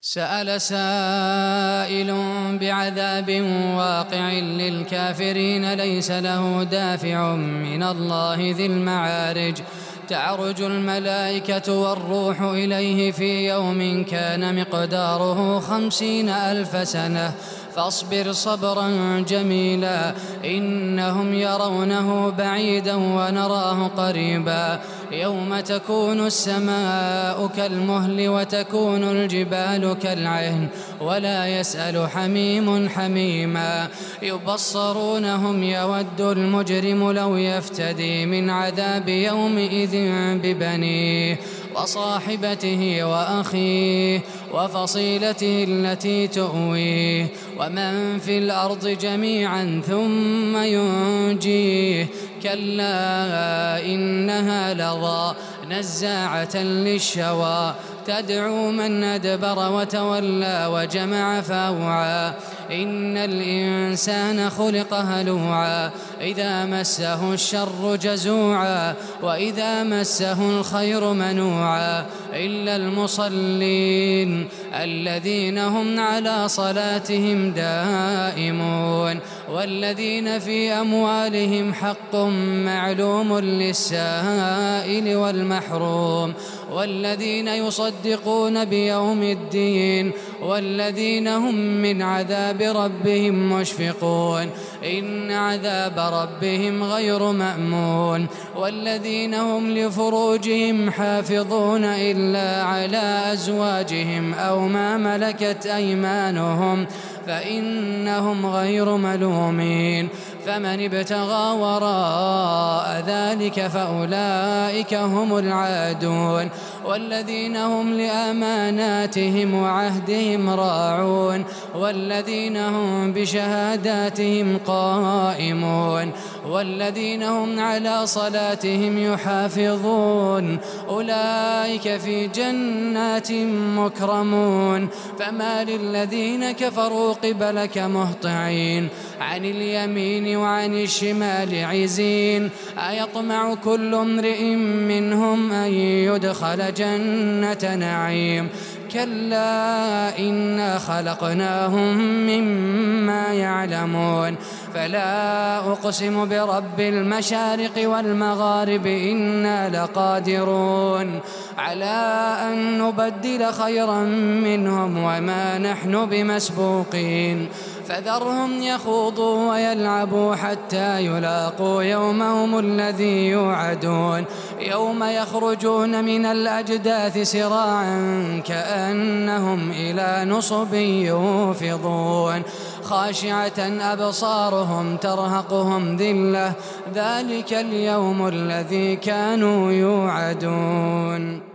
سأل سائل بعذاب واقع للكافرين ليس له دافع من الله ذي المعارج. تعرج الملائكة والروح إليه في يوم كان مقداره 50,000 سنة فاصبر صبرا جميلا إنهم يرونه بعيدا ونراه قريبا. يوم تكون السماء كالمهل وتكون الجبال كالعهن ولا يسأل حميم حميما. يبصرونهم يود المجرم لو يفتدي من عذاب يومئذ ببنيه وصاحبته وأخيه وفصيلته التي تؤويه ومن في الأرض جميعا ثم ينجيه. كلا إنها لظى نزاعة للشوى تدعو من أدبر وتولى وجمع فأوعى. إن الإنسان خلق هلوعا إذا مسه الشر جزوعا وإذا مسه الخير منوعا إلا المصلين الذين هم على صلاتهم دائمون والذين في أموالهم حق معلوم للسائل والمحروم والذين يصدقون بيوم الدين والذين هم من عذاب ربهم مشفقون إن عذاب ربهم غير مأمون. والذين هم لفروجهم حافظون إلا على أزواجهم أو ما ملكت أيمانهم فإنهم غير ملومين. فمن ابتغى وراء ذلك فأولئك هم العادون. والذين هم لأماناتهم وعهدهم راعون والذين هم بشهاداتهم قائمون والذين هم على صلاتهم يحافظون أولئك في جنات مكرمون. فما للذين كفروا قبلك مهطعين عن اليمين وعن الشمال عزين. أيطمع كل امرئ منهم أن يدخل جنة نعيم كلا إنا خلقناهم مما يعلمون. فلا أقسم برب المشارق والمغارب إنا لقادرون على أن نبدل خيرا منهم وما نحن بمسبوقين. فذرهم يخوضوا ويلعبوا حتى يلاقوا يومهم الذي يوعدون يوم يخرجون من الأجداث سراعا كأنهم إلى نصب يوفضون خاشعة أبصارهم ترهقهم ذلة ذلك اليوم الذي كانوا يوعدون.